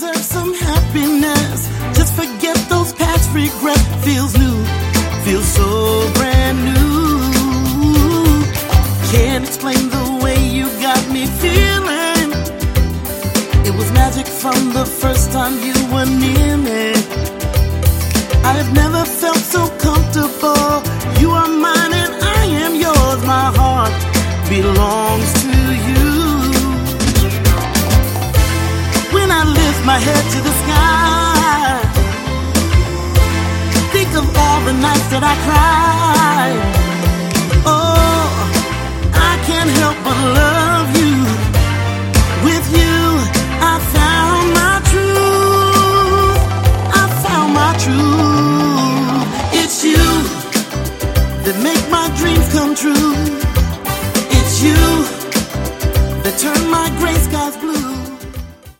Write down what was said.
deserve some happiness. Just forget those past regrets. Feels new, feels so brand new. Can't explain the way you got me feeling. It was magic from the first time you were near me. I have never felt so comfortable. You are mine and I am yours. My heart belongs to you. When I lift my head to the sky, think of all the nights that I cried. Oh, I can't help but love